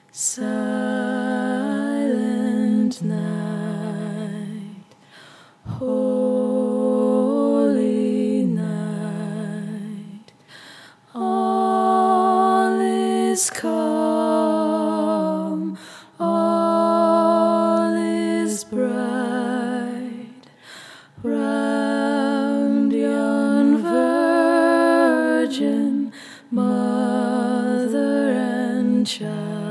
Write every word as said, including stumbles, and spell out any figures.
Silent night, holy night, all is calm, all is bright, round yon virgin mother and child.